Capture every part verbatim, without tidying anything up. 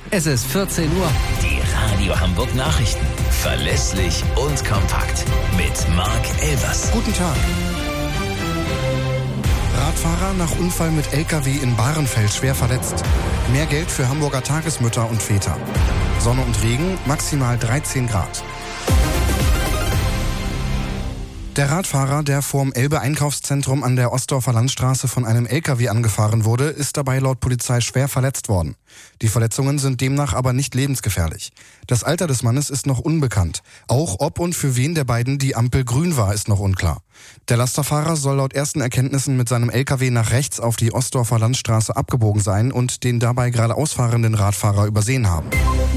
Es ist vierzehn Uhr. Die Radio Hamburg Nachrichten. Verlässlich und kompakt. Mit Marc Elvers. Guten Tag. Radfahrer nach Unfall mit L K W in Bahrenfeld schwer verletzt. Mehr Geld für Hamburger Tagesmütter und Väter. Sonne und Regen, maximal dreizehn Grad. Der Radfahrer, der vorm Elbe-Einkaufszentrum an der Ostdorfer Landstraße von einem L K W angefahren wurde, ist dabei laut Polizei schwer verletzt worden. Die Verletzungen sind demnach aber nicht lebensgefährlich. Das Alter des Mannes ist noch unbekannt. Auch ob und für wen der beiden die Ampel grün war, ist noch unklar. Der Lasterfahrer soll laut ersten Erkenntnissen mit seinem L K W nach rechts auf die Ostdorfer Landstraße abgebogen sein und den dabei geradeaus fahrenden Radfahrer übersehen haben.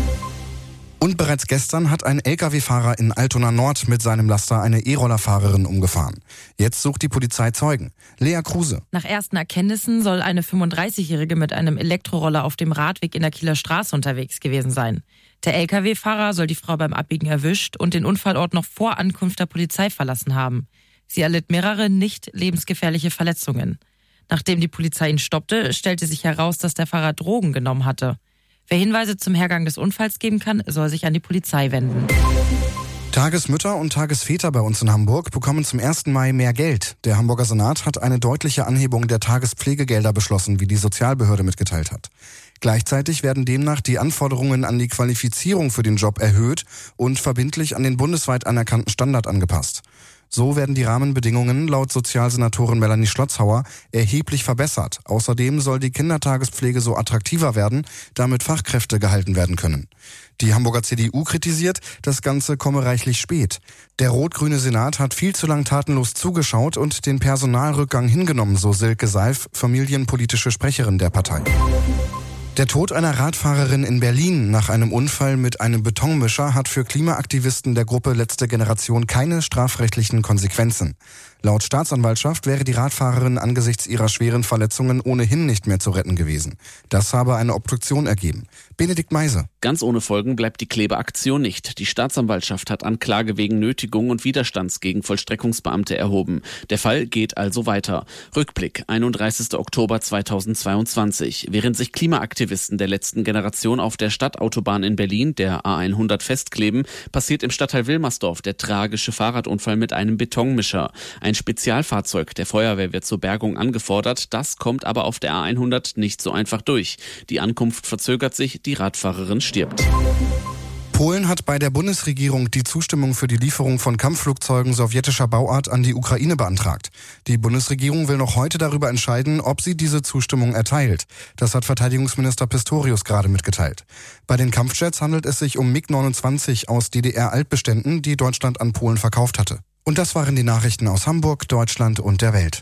Und bereits gestern hat ein L K W-Fahrer in Altona Nord mit seinem Laster eine E-Roller-Fahrerin umgefahren. Jetzt sucht die Polizei Zeugen. Lea Kruse. Nach ersten Erkenntnissen soll eine fünfunddreißigjährige mit einem Elektroroller auf dem Radweg in der Kieler Straße unterwegs gewesen sein. Der L K W-Fahrer soll die Frau beim Abbiegen erwischt und den Unfallort noch vor Ankunft der Polizei verlassen haben. Sie erlitt mehrere nicht lebensgefährliche Verletzungen. Nachdem die Polizei ihn stoppte, stellte sich heraus, dass der Fahrer Drogen genommen hatte. Wer Hinweise zum Hergang des Unfalls geben kann, soll sich an die Polizei wenden. Tagesmütter und Tagesväter bei uns in Hamburg bekommen zum ersten Mai mehr Geld. Der Hamburger Senat hat eine deutliche Anhebung der Tagespflegegelder beschlossen, wie die Sozialbehörde mitgeteilt hat. Gleichzeitig werden demnach die Anforderungen an die Qualifizierung für den Job erhöht und verbindlich an den bundesweit anerkannten Standard angepasst. So werden die Rahmenbedingungen laut Sozialsenatorin Melanie Schlotzhauer erheblich verbessert. Außerdem soll die Kindertagespflege so attraktiver werden, damit Fachkräfte gehalten werden können. Die Hamburger C D U kritisiert, das Ganze komme reichlich spät. Der rot-grüne Senat hat viel zu lang tatenlos zugeschaut und den Personalrückgang hingenommen, so Silke Seif, familienpolitische Sprecherin der Partei. Der Tod einer Radfahrerin in Berlin nach einem Unfall mit einem Betonmischer hat für Klimaaktivisten der Gruppe Letzte Generation keine strafrechtlichen Konsequenzen. Laut Staatsanwaltschaft wäre die Radfahrerin angesichts ihrer schweren Verletzungen ohnehin nicht mehr zu retten gewesen. Das habe eine Obduktion ergeben. Benedikt Meise. Ganz ohne Folgen bleibt die Klebeaktion nicht. Die Staatsanwaltschaft hat Anklage wegen Nötigung und Widerstands gegen Vollstreckungsbeamte erhoben. Der Fall geht also weiter. Rückblick, einunddreißigster Oktober zweitausendzweiundzwanzig. Während sich Klimaaktivisten der Letzten Generation auf der Stadtautobahn in Berlin, der A hundert, festkleben, passiert im Stadtteil Wilmersdorf der tragische Fahrradunfall mit einem Betonmischer. Ein Spezialfahrzeug der Feuerwehr wird zur Bergung angefordert. Das kommt aber auf der A hundert nicht so einfach durch. Die Ankunft verzögert sich, die Radfahrerin stirbt. Polen hat bei der Bundesregierung die Zustimmung für die Lieferung von Kampfflugzeugen sowjetischer Bauart an die Ukraine beantragt. Die Bundesregierung will noch heute darüber entscheiden, ob sie diese Zustimmung erteilt. Das hat Verteidigungsminister Pistorius gerade mitgeteilt. Bei den Kampfjets handelt es sich um MiG neunundzwanzig aus D D R-Altbeständen, die Deutschland an Polen verkauft hatte. Und das waren die Nachrichten aus Hamburg, Deutschland und der Welt.